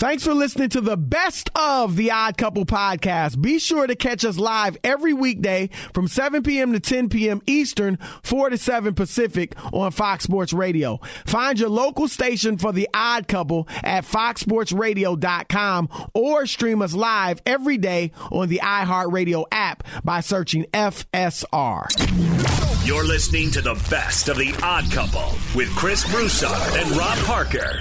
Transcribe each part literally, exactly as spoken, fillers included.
Thanks for listening to the best of the Odd Couple podcast. Be sure to catch us live every weekday from seven p.m. to ten p.m. Eastern, four to seven Pacific on Fox Sports Radio. Find your local station for the Odd Couple at fox sports radio dot com or stream us live every day on the iHeartRadio app by searching F S R. You're listening to the best of the Odd Couple with Chris Broussard and Rob Parker.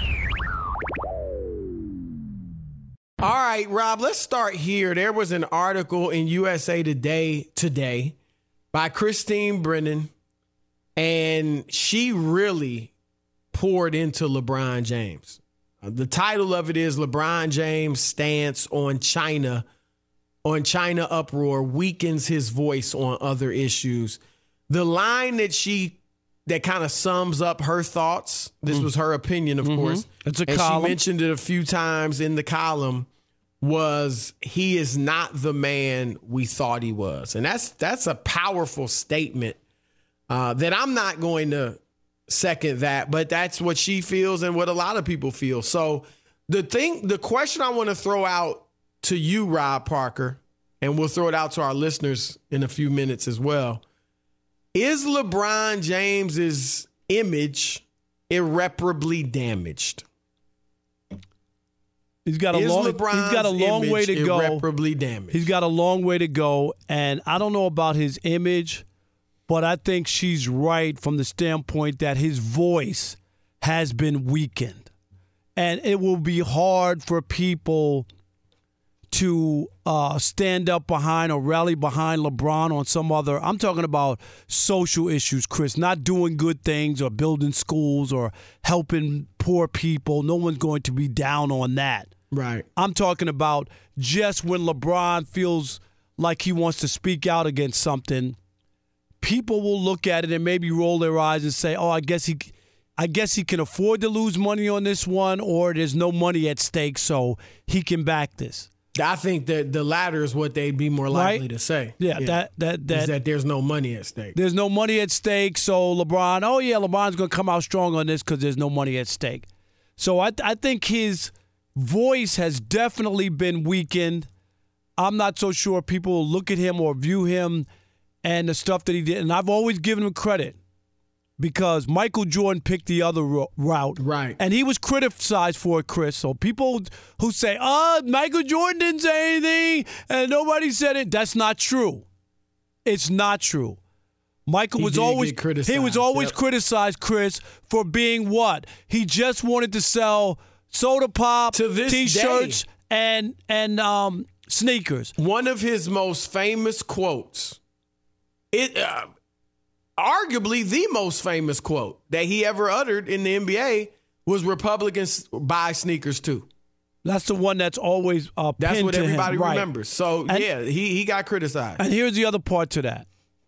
All right, Rob, let's start here. There was an article in U S A Today today by Christine Brennan, and she really poured into LeBron James. Uh, the title of it is LeBron James' stance on China, on China uproar weakens his voice on other issues. The line that she that kind of sums up her thoughts, this was her opinion, of mm-hmm. course. It's a and column. She mentioned it a few times in the column, was he is not the man we thought he was. And that's that's a powerful statement uh, that I'm not going to second that, but that's what she feels and what a lot of people feel. So the thing, the question I want to throw out to you, Rob Parker, and we'll throw it out to our listeners in a few minutes as well. Is LeBron James's image irreparably damaged? He's got a Is long. LeBron's he's got a long way to go. Irreparably damaged. He's got a long way to go, and I don't know about his image, but I think she's right from the standpoint that his voice has been weakened, and it will be hard for people to uh, stand up behind or rally behind LeBron on some other. I'm talking about social issues, Chris, not doing good things or building schools or helping poor people. No one's going to be down on that. Right. I'm talking about just when LeBron feels like he wants to speak out against something, people will look at it and maybe roll their eyes and say, oh, I guess he I guess he can afford to lose money on this one, or there's no money at stake, so he can back this. I think that the latter is what they'd be more likely right? to say. Yeah, yeah, that that that, is that there's no money at stake. There's no money at stake, so LeBron, oh yeah, LeBron's going to come out strong on this because there's no money at stake. So I I think his voice has definitely been weakened. I'm not so sure people will look at him or view him and the stuff that he did. And I've always given him credit because Michael Jordan picked the other ro- route. Right. And he was criticized for it, Chris. So people who say, oh, Michael Jordan didn't say anything and nobody said it, that's not true. It's not true. Michael he was did always get criticized. he was always yep. criticized, Chris, for being what? He just wanted to sell soda pop, to this T-shirts, day, and and um, sneakers. One of his most famous quotes, it uh, arguably the most famous quote that he ever uttered in the N B A was "Republicans buy sneakers too." That's the one that's always uh, That's pinned what to everybody him. remembers. Right. So, and, yeah, he, he got criticized. And here's the other part to that.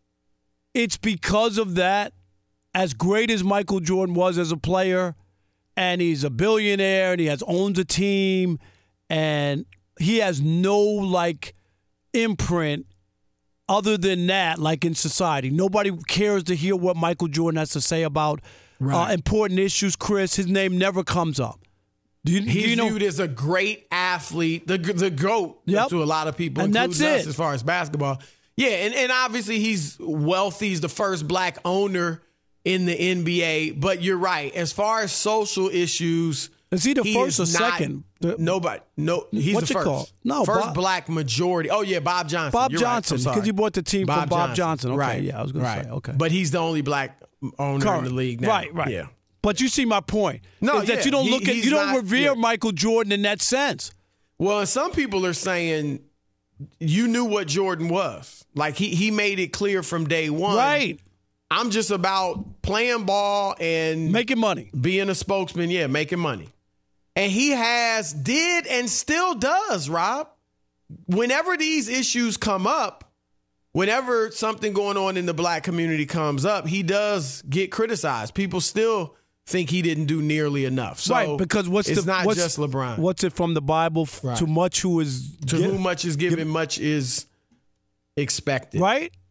It's because of that, as great as Michael Jordan was as a player, and he's a billionaire, and he has owns a team, and he has no, like, imprint other than that, like in society. Nobody cares to hear what Michael Jordan has to say about right. uh, important issues, Chris. His name never comes up. Do you, He's do you know? viewed as a great athlete, the the GOAT yep. to a lot of people, and including that's us it. as far as basketball. Yeah, and, and obviously he's wealthy. He's the first black owner in the N B A. But you're right. As far as social issues, is he the he first or is not, second? Nobody. No, he's What's the it first. called? No, first Bob, black majority. Oh yeah, Bob Johnson. Bob You're Johnson, because right. he bought the team Bob from Bob Johnson. Johnson. Okay, right. yeah, I was going right. to say. Okay, but he's the only black owner Current. in the league now. Right, right. Yeah. But you see my point. No, is that yeah. you don't he, look at you don't not, revere yeah. Michael Jordan in that sense. Well, and some people are saying you knew what Jordan was. Like he he made it clear from day one. Right. I'm just about playing ball and making money. Being a spokesman, yeah, making money. And he has, did, and still does, Rob. Whenever these issues come up, whenever something going on in the black community comes up, he does get criticized. People still think he didn't do nearly enough. So right, because what's it's the, not what's, just LeBron. What's it from the Bible? Right. To much who is to give, whom much is given, give, much is expected. Right.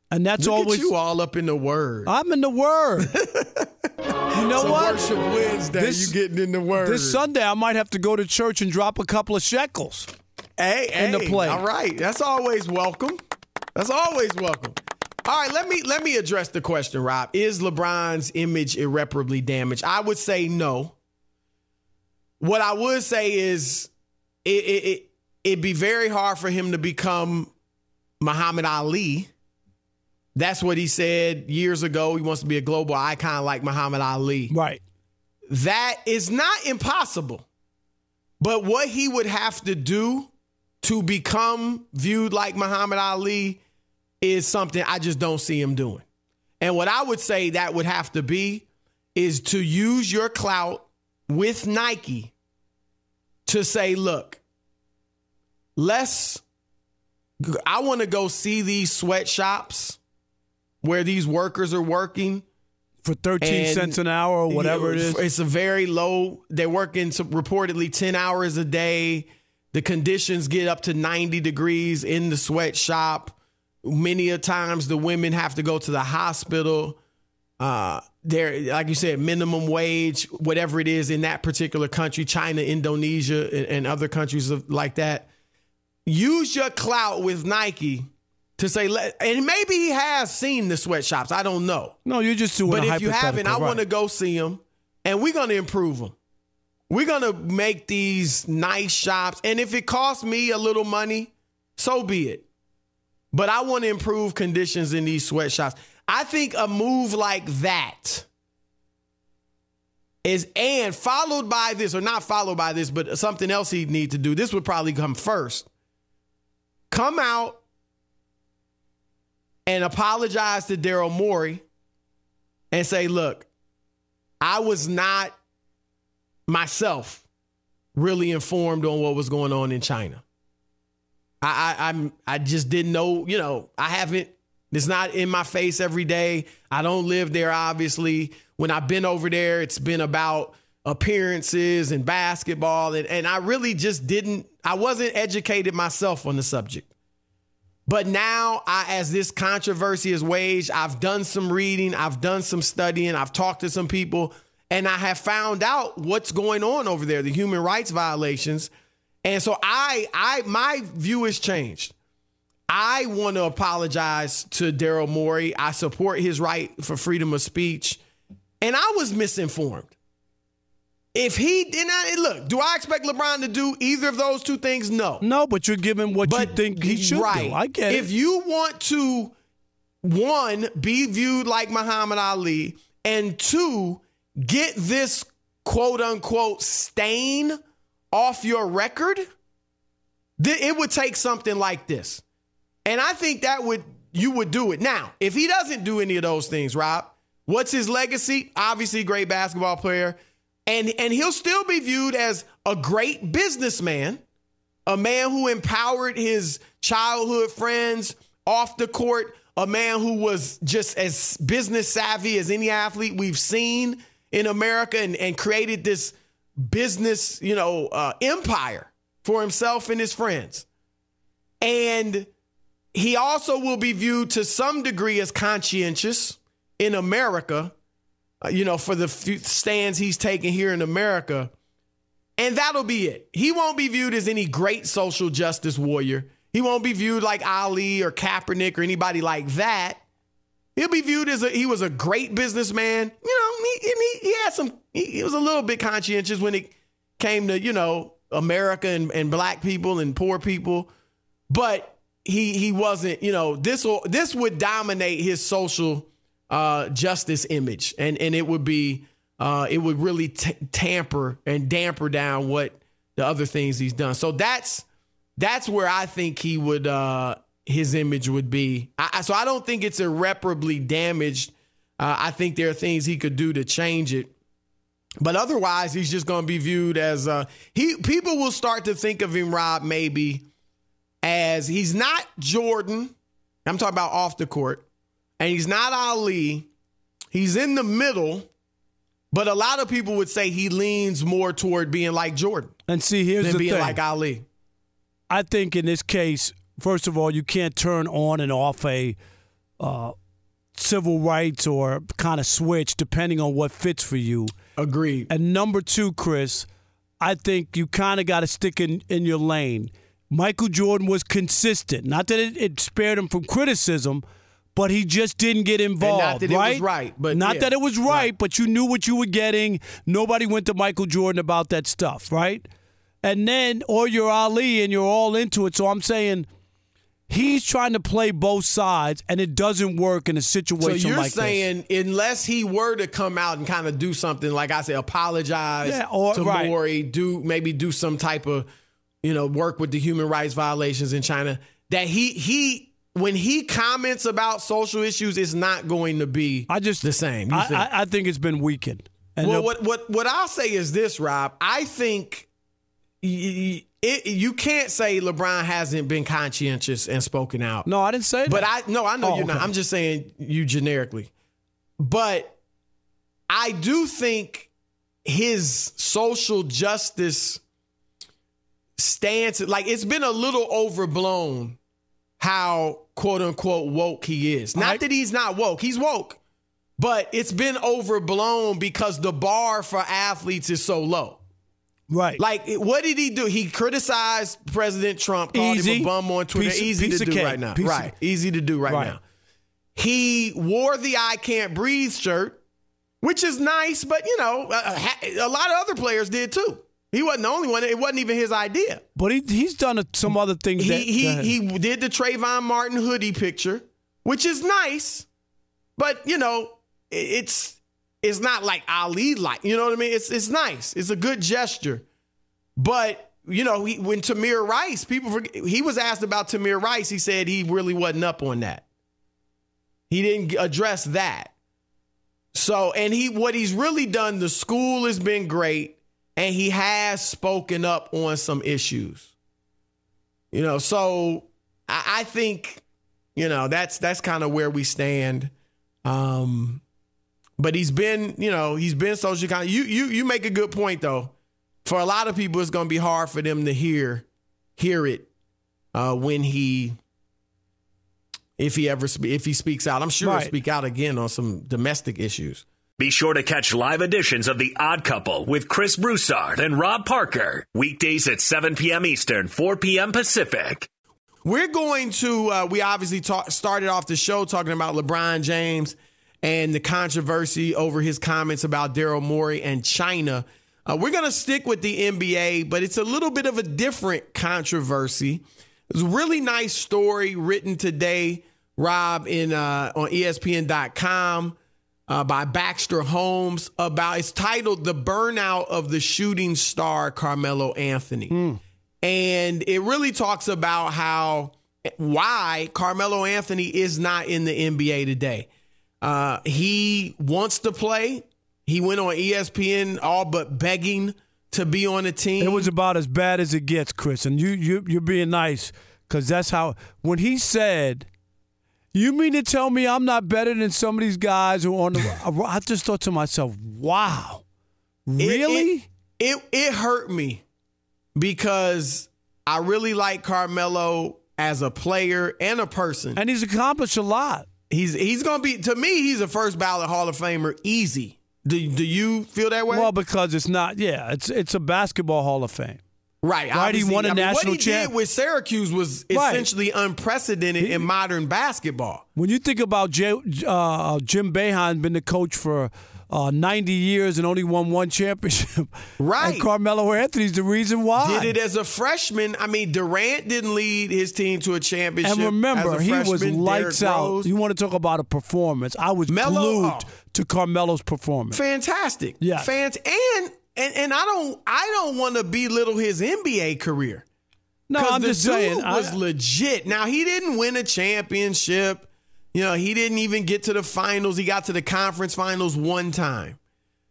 And that's Look always at you all up in the word. I'm in the word. You know so what? Worship Wednesday, This- you getting in the word. This Sunday, I might have to go to church and drop a couple of shekels. Hey, in the hey, plate. All right, that's always welcome. That's always welcome. All right, let me let me address the question, Rob. Is LeBron's image irreparably damaged? I would say no. What I would say is it, it, it it'd be very hard for him to become Muhammad Ali. That's what he said years ago. He wants to be a global icon like Muhammad Ali. Right. That is not impossible. But what he would have to do to become viewed like Muhammad Ali is something I just don't see him doing. And what I would say that would have to be is to use your clout with Nike to say, look, let's, I want to go see these sweatshops where these workers are working. For thirteen And, cents an hour or whatever you know, it is. It's a very low, they're working some, reportedly ten hours a day. The conditions get up to ninety degrees in the sweatshop. Many a times the women have to go to the hospital. Uh, they're, like you said, minimum wage, whatever it is in that particular country, China, Indonesia, and, and other countries of, like that. Use your clout with Nike to say, and maybe he has seen the sweatshops. I don't know. No, you're just doing But a if you haven't, I hypothetical, want to right. go see them, and we're going to improve them. We're going to make these nice shops. And if it costs me a little money, so be it. But I want to improve conditions in these sweatshops. I think a move like that is, and followed by this, or not followed by this, but something else he'd need to do. This would probably come first. Come out and apologize to Daryl Morey and say, look, I was not myself really informed on what was going on in China. I, I I'm I just didn't know, you know, I haven't, it's not in my face every day. I don't live there, obviously. When I've been over there, it's been about appearances and basketball. And, and I really just didn't, I wasn't educated myself on the subject. But now, I, as this controversy has waged, I've done some reading, I've done some studying, I've talked to some people, and I have found out what's going on over there, the human rights violations. And so I, I, my view has changed. I want to apologize to Daryl Morey. I support his right for freedom of speech. And I was misinformed. If he did not, look, do I expect LeBron to do either of those two things? No. No, but you're giving what But you think he should right. do. I get it. If you want to, one, be viewed like Muhammad Ali, and two, get this quote unquote stain off your record, th- it would take something like this. And I think that would, you would do it. Now, if he doesn't do any of those things, Rob, what's his legacy? Obviously, great basketball player. And, and he'll still be viewed as a great businessman, a man who empowered his childhood friends off the court, a man who was just as business savvy as any athlete we've seen in America, and, and created this business, you know, uh, empire for himself and his friends. And he also will be viewed to some degree as conscientious in America, uh, you know, for the f- stands he's taking here in America. And that'll be it. He won't be viewed as any great social justice warrior. He won't be viewed like Ali or Kaepernick or anybody like that. He'll be viewed as a, he was a great businessman. You know, he, and he, he had some, he, he was a little bit conscientious when it came to, you know, America and, and black people and poor people. But he he wasn't, you know, this will, this would dominate his social uh, justice image. And, and it would be, uh, it would really t- tamper and damper down what the other things he's done. So that's, that's where I think he would, uh, his image would be. I, so I don't think it's irreparably damaged. Uh, I think there are things he could do to change it. But otherwise, he's just going to be viewed as uh, he. People will start to think of him, Rob, maybe as he's not Jordan. I'm talking about off the court, and he's not Ali. He's in the middle, but a lot of people would say he leans more toward being like Jordan and see, here's than the being thing. like Ali. I think in this case, first of all, you can't turn on and off a uh, civil rights or kind of switch depending on what fits for you. Agreed. And number two, Chris, I think you kind of got to stick in, in your lane. Michael Jordan was consistent. Not that it, it spared him from criticism, but he just didn't get involved. And not that right? it was right. But not yeah. that it was right, right, but you knew what you were getting. Nobody went to Michael Jordan about that stuff, right? And then, or you're Ali and you're all into it. So I'm saying he's trying to play both sides, and it doesn't work in a situation so you're like this. saying unless he were to come out and kind of do something, like I said, apologize Yeah, or- to right. Maury, do maybe do some type of, you know, work with the human rights violations in China, that he he when he comments about social issues, it's not going to be I just the same. You I, think? I, I think it's been weakened. And well, they'll- what what what I'll say is this, Rob. I think y- y- it, you can't say LeBron hasn't been conscientious and spoken out. no, I didn't say that. But I no, I know Oh, you're not. okay. I'm just saying you generically. But I do think his social justice stance, like it's been a little overblown how quote unquote woke he is. Not Right. that he's not woke, he's woke. But it's been overblown because the bar for athletes is so low. right. Like, what did he do? He criticized President Trump, called Easy. him a bum on Twitter. Piece- Easy piece to of do cake. right now. Piece of- right. Easy to do right, Right. now. He wore the I Can't Breathe shirt, which is nice, but, you know, a, a lot of other players did too. He wasn't the only one. It wasn't even his idea. But he he's done some other things. He that, he that- he did the Trayvon Martin hoodie picture, which is nice, but, you know, it- it's it's not like Ali like. You know what I mean? It's it's nice. It's a good gesture. But, you know, he, when Tamir Rice, people forget, he was asked about Tamir Rice. He said he really wasn't up on that. He didn't address that. So, and he what he's really done, the school has been great, and he has spoken up on some issues. You know, so I, I think, you know, that's that's kind of where we stand. Um, but he's been, you know, he's been social conscious. You you you make a good point though. For a lot of people, it's going to be hard for them to hear hear it uh, when he, if he ever spe- if he speaks out. I'm sure Right. he'll speak out again on some domestic issues. Be sure to catch live editions of The Odd Couple with Chris Broussard and Rob Parker. Weekdays at seven p.m. Eastern, four p.m. Pacific. We're going to, uh, we obviously talk, started off the show talking about LeBron James and the controversy over his comments about Daryl Morey and China. Uh, we're going to stick with the N B A, but it's a little bit of a different controversy. It's a really nice story written today, Rob, in uh, on E S P N dot com uh, by Baxter Holmes about, it's titled "The Burnout of the Shooting Star Carmelo Anthony." Mm. And it really talks about how, why Carmelo Anthony is not in the N B A today. Uh, he wants to play. He went on E S P N all but begging to be on the team. It was about as bad as it gets, Chris. And you, you, you're being nice because that's how – when he said, you mean to tell me I'm not better than some of these guys who are on the – I just thought to myself, wow, really? It, it, it, it hurt me because I really like Carmelo as a player and a person. And he's accomplished a lot. He's he's going to be – to me, he's a first ballot Hall of Famer easy. Do, do you feel that way? Well, because it's not, yeah, it's it's a basketball Hall of Fame. Right. Right, he won a I mean, national what he champ- did with Syracuse was Right. essentially unprecedented He- in modern basketball. When you think about J, uh, Jim Boeheim, been the coach for uh, ninety years and only won one championship. Right. And Carmelo Anthony's the reason why. Did it as a freshman. I mean, Durant didn't lead his team to a championship. And remember, as a he was freshman. lights Derrick out. Rose. You want to talk about a performance. I was Melo, glued oh. to Carmelo's performance. Fantastic. Yes. Fant- and and and I don't I don't want to belittle his N B A career. No, I'm the just dude saying. was I, legit. Now, he didn't win a championship. You know, he didn't even get to the finals. He got to the conference finals one time.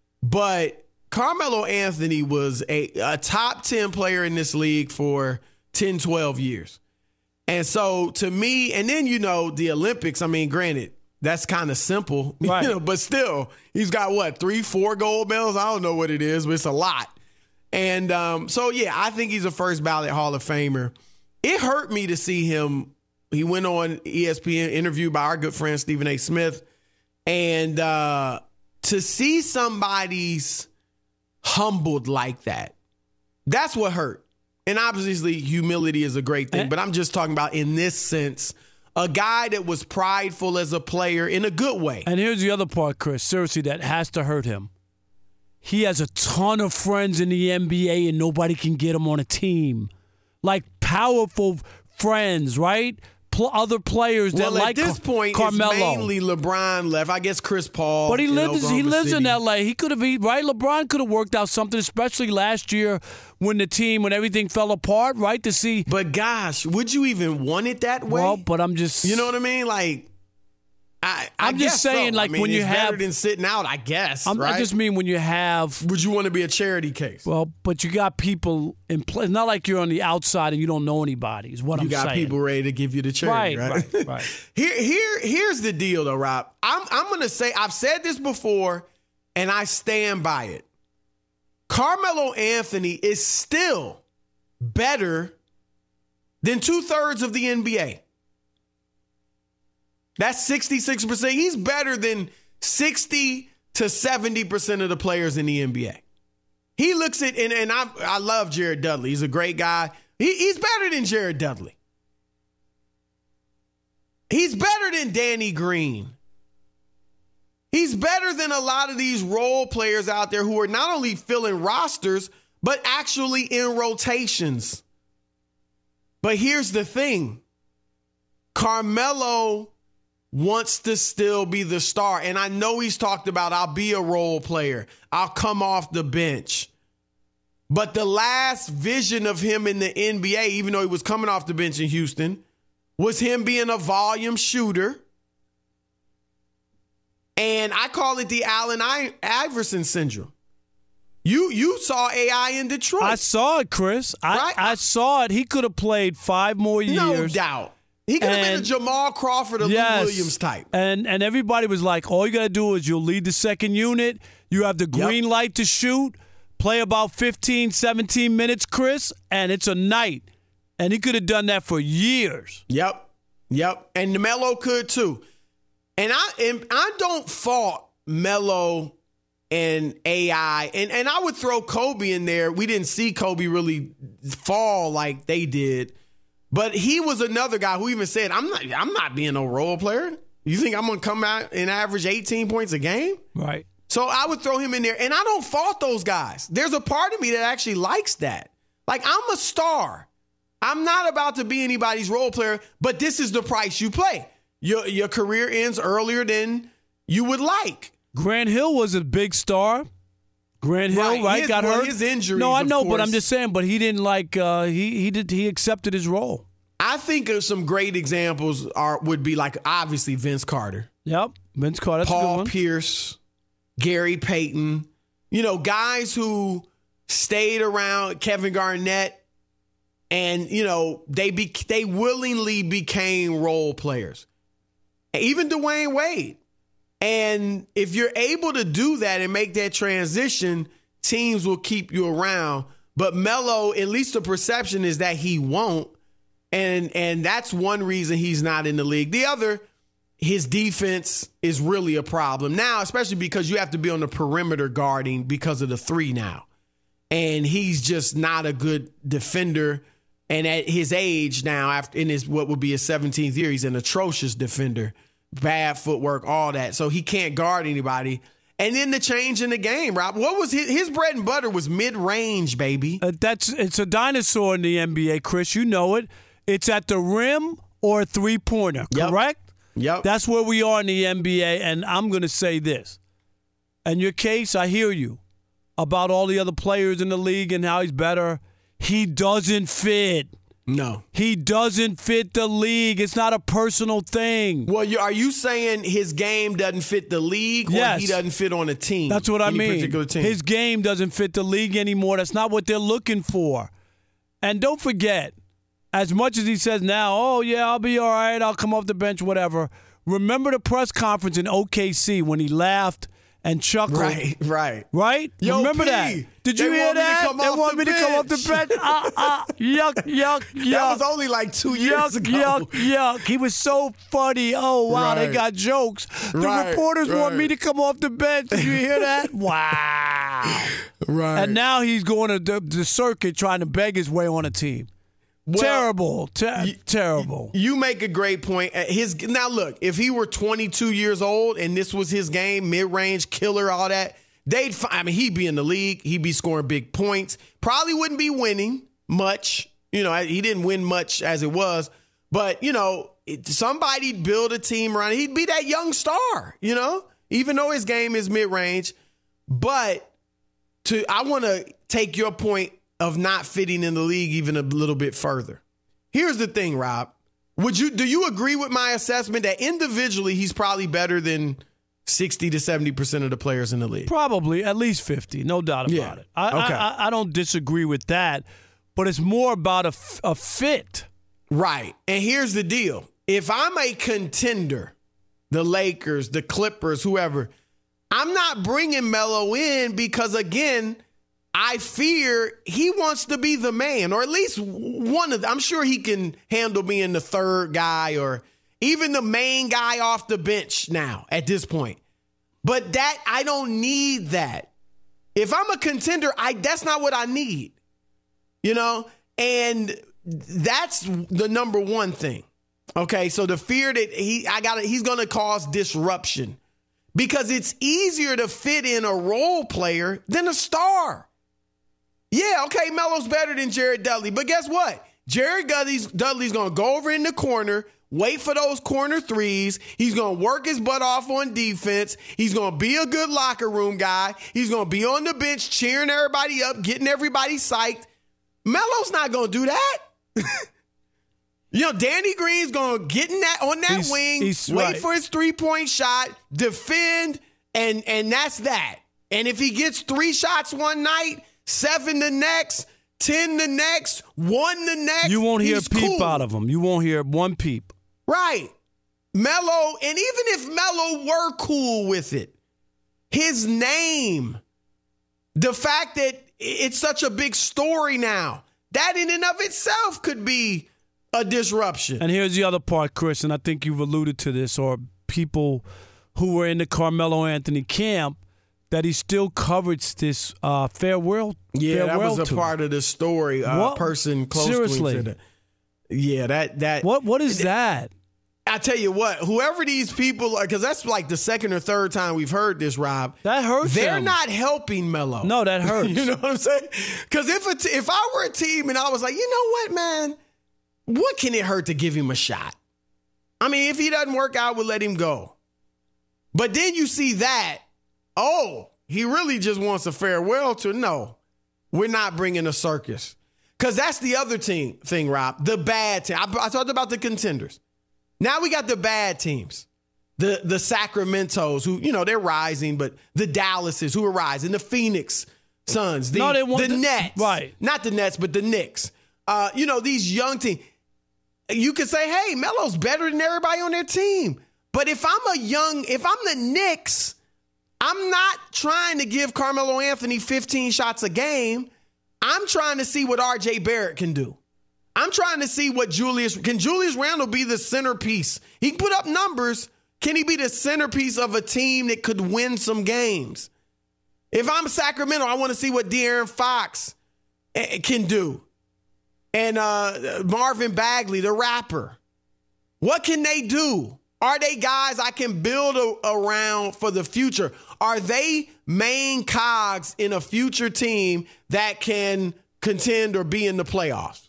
But Carmelo Anthony was a, a top ten player in this league for ten, twelve years. And so to me, and then, you know, the Olympics, I mean, granted, that's kind of simple, Right. you know, but still, he's got what, three, four gold medals? I don't know what it is, but it's a lot. And um, so, yeah, I think he's a first ballot Hall of Famer. It hurt me to see him he went on E S P N, interviewed by our good friend Stephen A. Smith. And uh, to see somebody's humbled like that, that's what hurt. And obviously humility is a great thing, but I'm just talking about in this sense, a guy that was prideful as a player in a good way. And here's the other part, Chris, seriously, that has to hurt him. He has a ton of friends in the N B A and nobody can get him on a team. Like powerful friends, right? Pl- other players that well, like at this Car- point, Carmelo. It's mainly LeBron left. I guess Chris Paul. But he in lives. He Oklahoma lives in City. L A. He could have, right? LeBron could have worked out something, especially last year when the team, when everything fell apart, right? To see. But gosh, would you even want it that way? Well, but I'm just. You know what I mean? Like, I. I I'm just guess saying, so. like I mean, when you it's have. better than sitting out, I guess. I'm, right? I just mean when you have. Would you want to be a charity case? Well, but you got people in play. It's not like you're on the outside and you don't know anybody. Is what you I'm saying. got people ready to give you the charity, Right, right? right, right. here, here, here's the deal, though, Rob. I'm, I'm going to say I've said this before, and I stand by it. Carmelo Anthony is still better than two thirds of the N B A. That's sixty-six percent. He's better than sixty to seventy percent of the players in the N B A. He looks at, and, and I I love Jared Dudley. He's a great guy. He, he's better than Jared Dudley. He's better than Danny Green. He's better than a lot of these role players out there who are not only filling rosters, but actually in rotations. But here's the thing. Carmelo wants to still be the star. And I know he's talked about, I'll be a role player. I'll come off the bench. But the last vision of him in the N B A, even though he was coming off the bench in Houston, was him being a volume shooter. And I call it the Allen Iverson syndrome. You you saw A I in Detroit. I saw it, Chris. I, Right? I saw it. He could have played five more years. No doubt. He could have been a And- Jamal Crawford or Yes. Lou Williams type. And and everybody was like, all you got to do is you'll lead the second unit. You have the green Yep. light to shoot. Play about fifteen, seventeen minutes, Chris, and it's a night. And he could have done that for years. Yep. Yep. And Melo could too. And I and I don't fault Melo and A I. And and I would throw Kobe in there. We didn't see Kobe really fall like they did. But he was another guy who even said, I'm not I'm not being no role player. You think I'm gonna come out and average eighteen points a game? Right. So I would throw him in there. And I don't fault those guys. There's a part of me that actually likes that. Like, I'm a star. I'm not about to be anybody's role player, but this is the price you pay. Your your career ends earlier than you would like. Grant Hill was a big star. Grant Hill, Right. right, His- got well, hurt. his injuries, No, I of know, but I'm course. just saying. But he didn't like. Uh, he he did. He accepted his role. I think of some great examples are would be like obviously Vince Carter, Yep, Vince Carter. That's a good Paul one. Pierce, Gary Payton. You know, guys who stayed around, Kevin Garnett, and you know they be they willingly became role players. Even Dwayne Wade. And if you're able to do that and make that transition, teams will keep you around. But Melo, at least the perception is that he won't. And and that's one reason he's not in the league. The other, his defense is really a problem now, especially because you have to be on the perimeter guarding because of the three now. And he's just not a good defender. And at his age now, after in his what would be his seventeenth year, he's an atrocious defender. Bad footwork, all that. So he can't guard anybody. And then the change in the game, Rob. What was his, his bread and butter was mid-range, baby. Uh, that's it's a dinosaur in the N B A, Chris. You know it. It's at the rim or a three-pointer, Yep. correct? Yep. That's where we are in the N B A, and I'm going to say this. In your case, I hear you about all the other players in the league and how he's better. He doesn't fit. No. He doesn't fit the league. It's not a personal thing. Well, you, are you saying his game doesn't fit the league or Yes. he doesn't fit on a team? That's what I Any mean. particular team? His game doesn't fit the league anymore. That's not what they're looking for. And don't forget, as much as he says now, oh, yeah, I'll be all right, I'll come off the bench, whatever. Remember the press conference in O K C when he laughed and chuckled. Right, right. Right? Yo, Remember P, that? Did they you hear want me to that? come They off want the me to come off the bench. bench. Ah, ah, yuck, yuck, yuck. That was only like two years yuck, ago. yuck, yuck. He was so funny. Oh, wow, they Right. got jokes. The Right, reporters want me right. to come off the bench. Did you hear that? Wow. Right. And now he's going to the, the circuit trying to beg his way on a team. Well, terrible. Ter- terrible. You make a great point. Uh, His now look, if he were twenty-two years old and this was his game, mid-range killer, all that, they'd. fi- I mean, he'd be in the league. He'd be scoring big points. Probably wouldn't be winning much. You know, he didn't win much as it was. But you know, it, somebody'd build a team around. He'd be that young star. You know, even though his game is mid-range. But to I want to take your point of not fitting in the league even a little bit further. Here's the thing, Rob. Would you do you agree with my assessment that individually he's probably better than sixty to seventy percent of the players in the league? Probably at least fifty, no doubt about Yeah. it. I, Okay. I, I, I don't disagree with that, but it's more about a, f- a fit. Right. And here's the deal. If I'm a contender, the Lakers, the Clippers, whoever, I'm not bringing Melo in because, again, I fear he wants to be the man, or at least one of them. I'm sure he can handle being the third guy or even the main guy off the bench now at this point. But that, I don't need that. If I'm a contender, I that's not what I need. You know? And that's the number one thing. Okay, so the fear that he I got he's going to cause disruption because it's easier to fit in a role player than a star. Yeah, okay, Melo's better than Jared Dudley, but guess what? Jared Dudley's, Dudley's going to go over in the corner, wait for those corner threes. He's going to work his butt off on defense. He's going to be a good locker room guy. He's going to be on the bench cheering everybody up, getting everybody psyched. Melo's not going to do that. You know, Danny Green's going to get in that on that He's- wing, he's wait right. for his three-point shot, defend, and and that's that. And if he gets three shots one night, seven the next, ten the next, one the next, You won't hear a he's peep cool. out of him. You won't hear one peep. Right. Melo, and even if Melo were cool with it, his name, the fact that it's such a big story now, that in and of itself could be a disruption. And here's the other part, Chris, and I think you've alluded to this, or people who were in the Carmelo Anthony camp, that he still covers this uh, farewell. Yeah, that farewell was a tour. part of the story. A What? person close Seriously. to him said that. Yeah, that that. What What is that? I tell you what, whoever these people are, because that's like the second or third time we've heard this, Rob. That hurts They're him. not helping Melo. No, that hurts. You know what I'm saying? Because if a t- if I were a team and I was like, you know what, man, what can it hurt to give him a shot? I mean, if he doesn't work out, we'll let him go. But then you see that, oh, he really just wants a farewell to. No, we're not bringing a circus. Because that's the other team thing, Rob. The bad team. I, I talked about the contenders. Now we got the bad teams. The the Sacramentos, who, you know, they're rising, but the Dallases who are rising, the Phoenix Suns, the, No, they want the the- Nets. right. Not the Nets, but the Knicks. Uh, you know, these young teams. You could say, hey, Melo's better than everybody on their team. But if I'm a young, if I'm the Knicks, I'm not trying to give Carmelo Anthony fifteen shots a game. I'm trying to see what R J Barrett can do. I'm trying to see what Julius, can Julius Randle be the centerpiece? He can put up numbers. Can he be the centerpiece of a team that could win some games? If I'm Sacramento, I want to see what De'Aaron Fox eh, can do. And uh, Marvin Bagley, the rapper. What can they do? Are they guys I can build a, around for the future? Are they main cogs in a future team that can contend or be in the playoffs?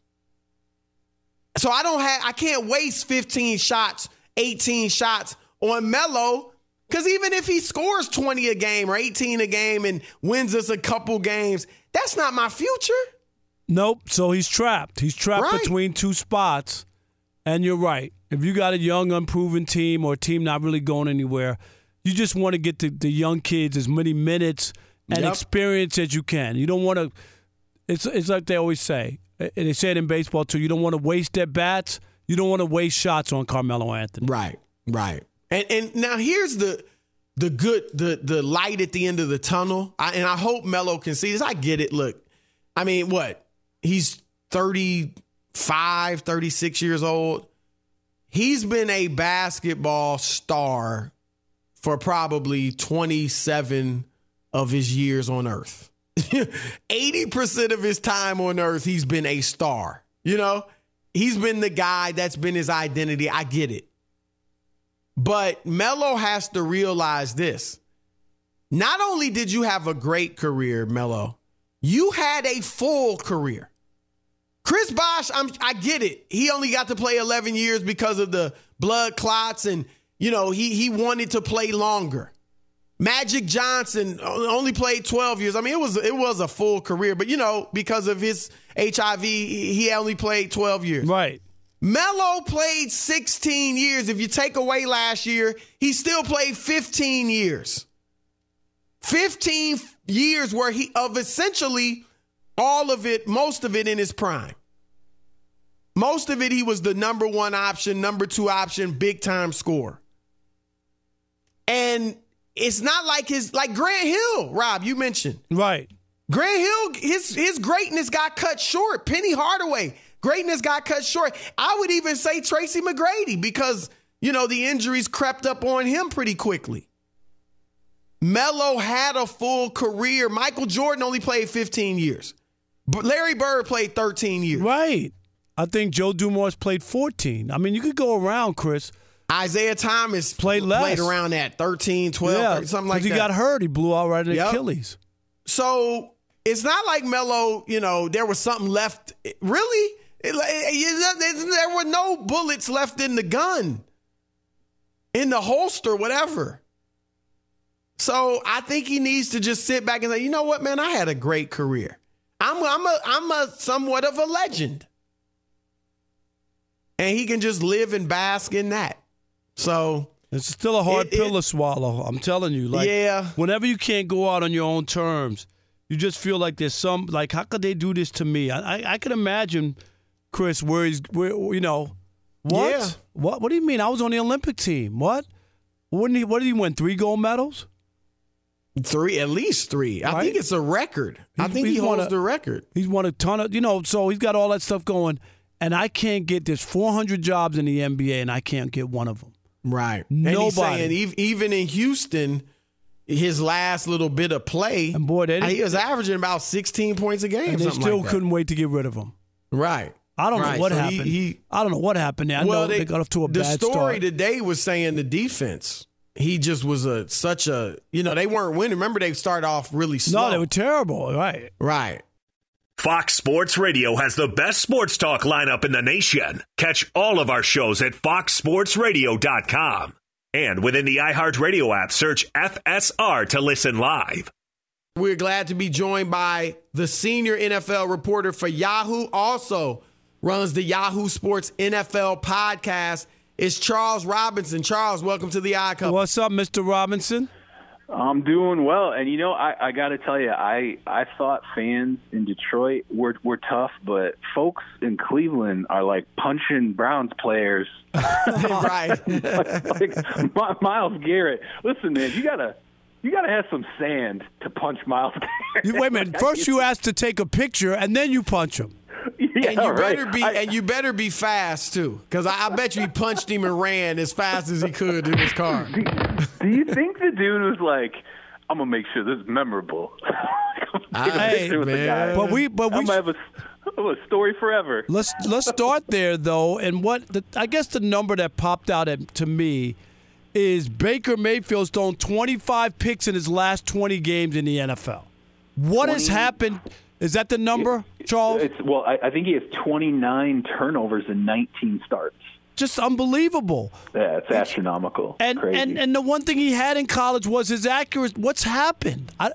So I don't have, I can't waste fifteen shots, eighteen shots on Melo, because even if he scores twenty a game or eighteen a game and wins us a couple games, that's not my future. Nope. So he's trapped. He's trapped Right. between two spots. And you're right. If you got a young, unproven team or a team not really going anywhere, you just want to get the, the young kids as many minutes and Yep. experience as you can. You don't want to. It's it's like they always say. And they say it in baseball too. You don't want to waste their bats. You don't want to waste shots on Carmelo Anthony. Right, right. And and now here's the the good, the the light at the end of the tunnel. I, and I hope Melo can see this. I get it. Look, I mean, what? He's thirty-five, thirty-six years old. He's been a basketball star for probably twenty-seven of his years on Earth. eighty percent of his time on Earth, he's been a star. You know, he's been the guy. That's been his identity. I get it. But Melo has to realize this. Not only did you have a great career, Melo, you had a full career. Chris Bosh, I'm, I get it. He only got to play eleven years because of the blood clots, and, you know, he he wanted to play longer. Magic Johnson only played twelve years. I mean, it was it was a full career, but, you know, because of his H I V, he only played twelve years. Right. Melo played sixteen years. If you take away last year, he still played fifteen years. fifteen years where he, of essentially all of it, most of it in his prime. Most of it, he was the number one option, number two option, big time scorer. And it's not like his, like Grant Hill, Rob, you mentioned. Right. Grant Hill, his, his greatness got cut short. Penny Hardaway, greatness got cut short. I would even say Tracy McGrady because, you know, the injuries crept up on him pretty quickly. Melo had a full career. Michael Jordan only played fifteen years. But Larry Bird played thirteen years. Right. I think Joe Dumars played fourteen. I mean, you could go around, Chris. Isaiah Thomas played less. Played around that thirteen, twelve, yeah, thirteen, something like he that. He got hurt. He blew out right in yep. Achilles. So it's not like Melo, you know, there was something left. Really? It, it, there were no bullets left in the gun, in the holster, whatever. So I think he needs to just sit back and say, you know what, man, I had a great career. I'm I'm a I'm a somewhat of a legend. And he can just live and bask in that. So it's still a hard it, pill it, to swallow. I'm telling you. Like, yeah. Whenever you can't go out on your own terms, you just feel like there's some, like, how could they do this to me? I I, I can imagine, Chris, where he's, where, you know, what? Yeah. What? What do you mean? I was on the Olympic team. What? Wouldn't he? What did he win? Three gold medals? Three, at least three. I right? think it's a record. He's, I think he holds a, the record. He's won a ton of, you know, so he's got all that stuff going. And I can't get, there's four hundred jobs in the N B A, and I can't get one of them. Right. Nobody. And he's saying even in Houston, his last little bit of play, and boy, they he was averaging about sixteen points a game. And they something still like that. couldn't wait to get rid of him. Right. I don't right. know what so happened. He, he, I don't know what happened there. I well, know they, they got off to a the bad story start. today was saying the defense. He just was a such a, you know, they weren't winning. Remember, they started off really slow. No, they were terrible. Right. Right. Fox Sports Radio has the best sports talk lineup in the nation. Catch all of our shows at fox sports radio dot com. And within the iHeartRadio app, search F S R to listen live. We're glad to be joined by the senior N F L reporter for Yahoo, also runs the Yahoo Sports N F L podcast. It's Charles Robinson. Charles, welcome to the Odd Couple. What's up, Mister Robinson? I'm doing well, and you know, I, I got to tell you, I, I thought fans in Detroit were were tough, but folks in Cleveland are like punching Browns players. Right, like, like Myles Garrett. Listen, man, you gotta you gotta have some sand to punch Myles Garrett. You, wait a minute. First, you asked to take a picture, and then you punch him. Yeah, and you right. better be, I, and you better be fast too, because I, I bet you he punched him and ran as fast as he could in his car. Do, do you think the dude was like, "I'm gonna make sure this is memorable"? Hey, man. But we, but we, I might have a, a story forever. Let's let's start there though, and what the, I guess the number that popped out at, to me is Baker Mayfield's thrown twenty-five picks in his last twenty games in the N F L. What twenty, has happened? Is that the number, Charles? It's, well, I, I think he has twenty-nine turnovers in nineteen starts. Just unbelievable. Yeah, it's astronomical. And Crazy. and and the one thing he had in college was his accuracy. What's happened? I,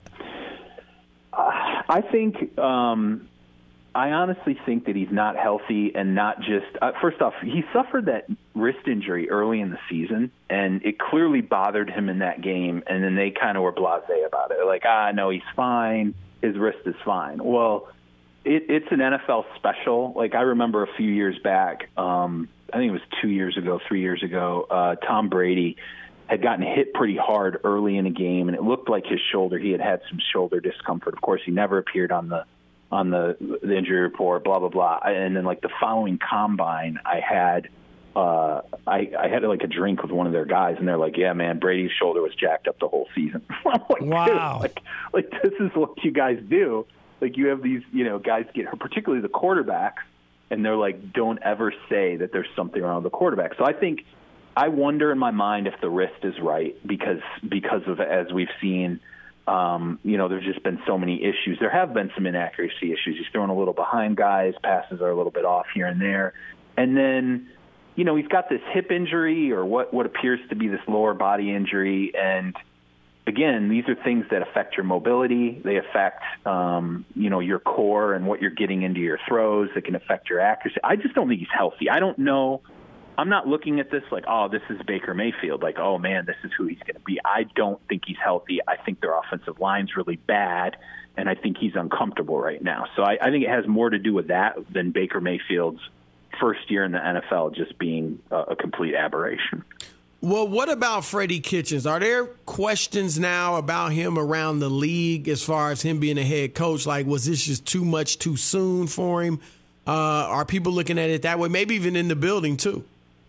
uh, I think. Um, I honestly think that he's not healthy, and not just. Uh, first off, he suffered that wrist injury early in the season, and it clearly bothered him in that game. And then they kind of were blasé about it, like, ah, no, he's fine. His wrist is fine. Well, it, it's an N F L special. Like, I remember a few years back, um, I think it was two years ago, three years ago, uh, Tom Brady had gotten hit pretty hard early in the game, and it looked like his shoulder, he had had some shoulder discomfort. Of course, he never appeared on the on the, the injury report, blah, blah, blah. And then, like, the following combine, I had uh, I, I had, like, a drink with one of their guys, and they're like, yeah, man, Brady's shoulder was jacked up the whole season. I'm like, wow. Like, like, this is what you guys do. Like, you have these, you know, guys get hurt, particularly the quarterbacks, and they're like, don't ever say that there's something wrong with the quarterback. So I think I wonder in my mind if the wrist is right because because of, as we've seen, um, you know, there's just been so many issues. There have been some inaccuracy issues. He's throwing a little behind guys. Passes are a little bit off here and there. And then, you know, he's got this hip injury or what, what appears to be this lower body injury. And, again, these are things that affect your mobility. They affect, um, you know, your core and what you're getting into your throws. They can affect your accuracy. I just don't think he's healthy. I don't know. I'm not looking at this like, oh, this is Baker Mayfield. Like, oh, man, this is who he's going to be. I don't think he's healthy. I think their offensive line's really bad, and I think he's uncomfortable right now. So I, I think it has more to do with that than Baker Mayfield's first year in the N F L just being a, a complete aberration. Well, what about Freddie Kitchens? Are there questions now about him around the league as far as him being a head coach? Like, was this just too much too soon for him? Uh, are people looking at it that way? Maybe even in the building, too.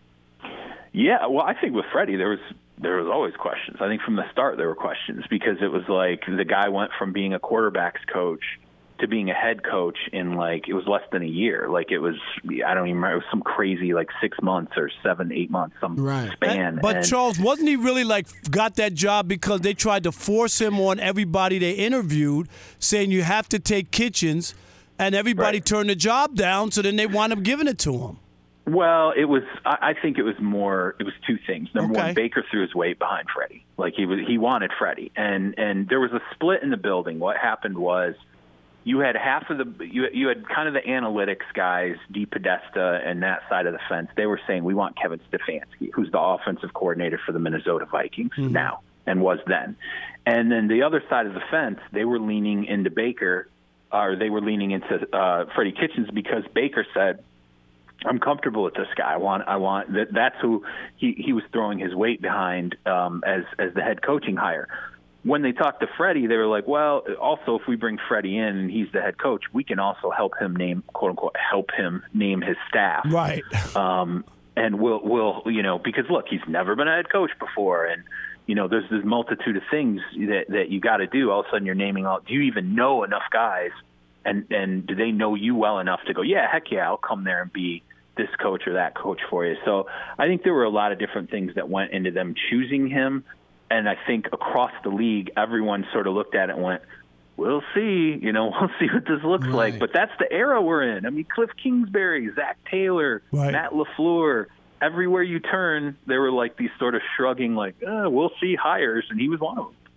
Yeah, well, I think with Freddie, there was there was always questions. I think from the start there were questions because it was like the guy went from being a quarterback's coach to being a head coach in like, it was less than a year. Like it was, I don't even remember, it was some crazy like six months or seven, eight months, some right. span. But and, Charles, wasn't he really like got that job because they tried to force him on everybody they interviewed saying you have to take Kitchens and everybody right. turned the job down. So then they wound up giving it to him. Well, it was. I think it was more. It was two things. Number okay. one, Baker threw his weight behind Freddie. Like he was, he wanted Freddie, and and there was a split in the building. What happened was, you had half of the you you had kind of the analytics guys, D. Podesta, and that side of the fence. They were saying we want Kevin Stefanski, who's the offensive coordinator for the Minnesota Vikings mm-hmm. now and was then. And then the other side of the fence, they were leaning into Baker, or they were leaning into uh, Freddie Kitchens because Baker said, I'm comfortable with this guy. I want, I want that. That's who he, he was throwing his weight behind um, as as the head coaching hire. When they talked to Freddie, they were like, well, also if we bring Freddie in and he's the head coach, we can also help him name, quote unquote, help him name his staff. Right. Um, and we'll, we'll, you know, because look, he's never been a head coach before, and you know, there's this multitude of things that that you got to do. All of a sudden, you're naming all. Do you even know enough guys? And and do they know you well enough to go, yeah, heck yeah, I'll come there and be this coach or that coach for you. So I think there were a lot of different things that went into them choosing him. And I think across the league, everyone sort of looked at it and went, we'll see, you know, we'll see what this looks right. like. But that's the era we're in. I mean, Cliff Kingsbury, Zach Taylor, right. Matt LaFleur, everywhere you turn, there were like these sort of shrugging, like, oh, we'll see hires. And he was one of them.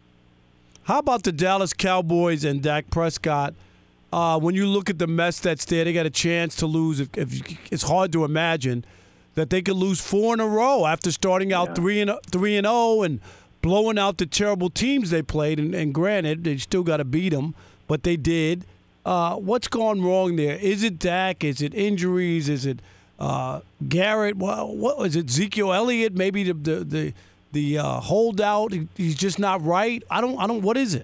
How about the Dallas Cowboys and Dak Prescott? Uh, when you look at the mess that's there, they got a chance to lose. If, if it's hard to imagine that they could lose four in a row after starting out yeah. three and three and zero and blowing out the terrible teams they played. And, and granted, they still got to beat them, but they did. Uh, what's gone wrong there? Is it Dak? Is it injuries? Is it uh, Garrett? Well, what is it? Ezekiel Elliott? Maybe the the the, the uh, holdout. He's just not right. I don't. I don't. What is it?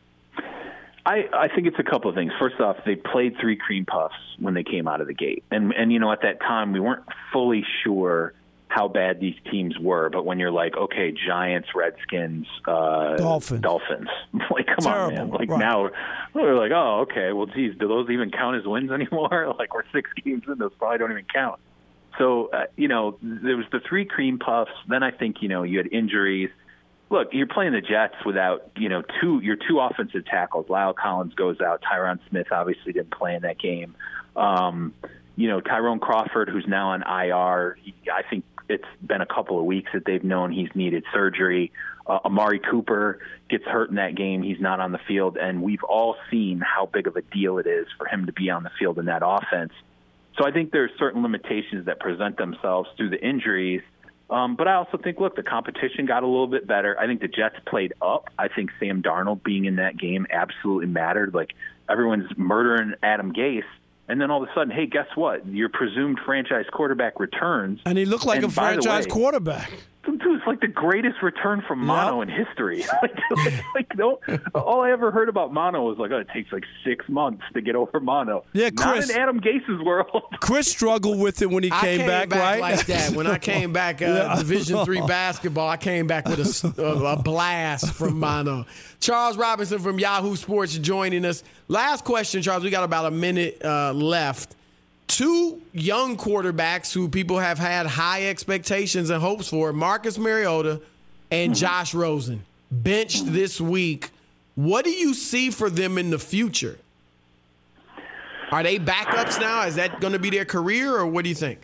I, I think it's a couple of things. First off, they played three cream puffs when they came out of the gate. And, and you know, at that time, we weren't fully sure how bad these teams were. But when you're like, okay, Giants, Redskins, uh, Dolphins. Dolphins. Like, come Terrible. on, man. Like, right. now we're like, oh, okay, well, geez, do those even count as wins anymore? Like, we're six games in, those probably don't even count. So, uh, you know, there was the three cream puffs. Then I think, you know, you had injuries. Look, you're playing the Jets without, you know, two your two offensive tackles. Lyle Collins goes out. Tyron Smith obviously didn't play in that game. Um, you know, Tyrone Crawford, who's now on I R, he, I think it's been a couple of weeks that they've known he's needed surgery. Uh, Amari Cooper gets hurt in that game. He's not on the field. And we've all seen how big of a deal it is for him to be on the field in that offense. So I think there's certain limitations that present themselves through the injuries. Um, but I also think, look, the competition got a little bit better. I think the Jets played up. I think Sam Darnold being in that game absolutely mattered. Like, everyone's murdering Adam Gase. And then all of a sudden, hey, guess what? Your presumed franchise quarterback returns. And he looked like and a franchise way, quarterback. To his like the greatest return from mono yep. in history. like, like, like no, all I ever heard about mono was like, oh, it takes like six months to get over mono. Yeah, Chris, not in Adam Gase's world. Chris struggled with it when he I came, came back, back right? like that. When I came back, uh, Yeah. Division three basketball, I came back with a, a, a blast from mono. Charles Robinson from Yahoo Sports joining us. Last question, Charles. We got about a minute uh, left. Two young quarterbacks who people have had high expectations and hopes for, Marcus Mariota and Mm-hmm. Josh Rosen, benched this week. What do you see for them in the future? Are they backups now? Is that going to be their career, or what do you think?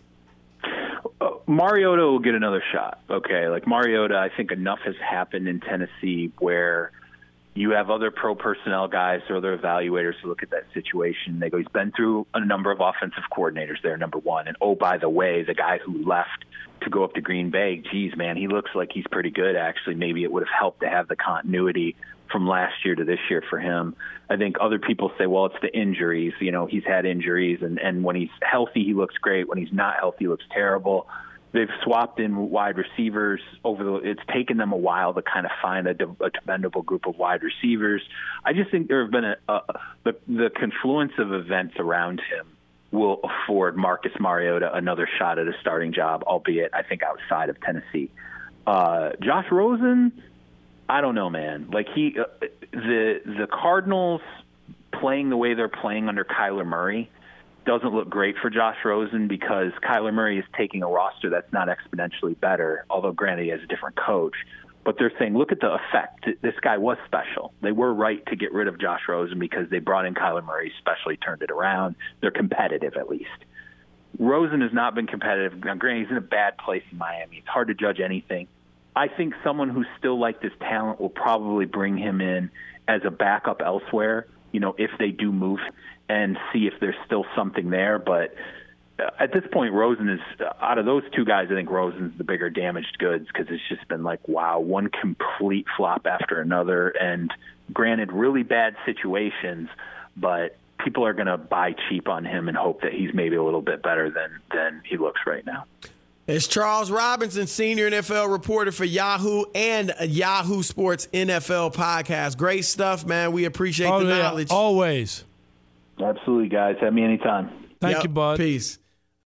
Uh, Mariota will get another shot. Okay, like Mariota, I think enough has happened in Tennessee where you have other pro personnel guys or other evaluators who look at that situation. They go, he's been through a number of offensive coordinators there, number one. And, oh, by the way, the guy who left to go up to Green Bay, geez, man, he looks like he's pretty good, actually. Maybe it would have helped to have the continuity from last year to this year for him. I think other people say, well, it's the injuries. You know, he's had injuries, and, and when he's healthy, he looks great. When he's not healthy, he looks terrible. They've swapped in wide receivers over the. It's taken them a while to kind of find a, a commendable group of wide receivers. I just think there have been a, a the the confluence of events around him will afford Marcus Mariota another shot at a starting job, albeit I think outside of Tennessee. Uh, Josh Rosen, I don't know, man. Like he, uh, the the Cardinals playing the way they're playing under Kyler Murray doesn't look great for Josh Rosen because Kyler Murray is taking a roster that's not exponentially better, although granted he has a different coach. But they're saying, look at the effect. This guy was special. They were right to get rid of Josh Rosen because they brought in Kyler Murray, especially turned it around. They're competitive at least. Rosen has not been competitive. Now, granted, he's in a bad place in Miami. It's hard to judge anything. I think someone who's still like this talent will probably bring him in as a backup elsewhere, you know, if they do move and see if there's still something there. But at this point, Rosen is, out of those two guys, I think Rosen's the bigger damaged goods because it's just been like, wow, one complete flop after another. And granted, really bad situations, but people are going to buy cheap on him and hope that he's maybe a little bit better than, than he looks right now. It's Charles Robinson, senior N F L reporter for Yahoo and Yahoo Sports N F L podcast. Great stuff, man. We appreciate oh, the yeah, knowledge. Always. Absolutely, guys. Have me anytime. Thank Yep. you, bud. Peace.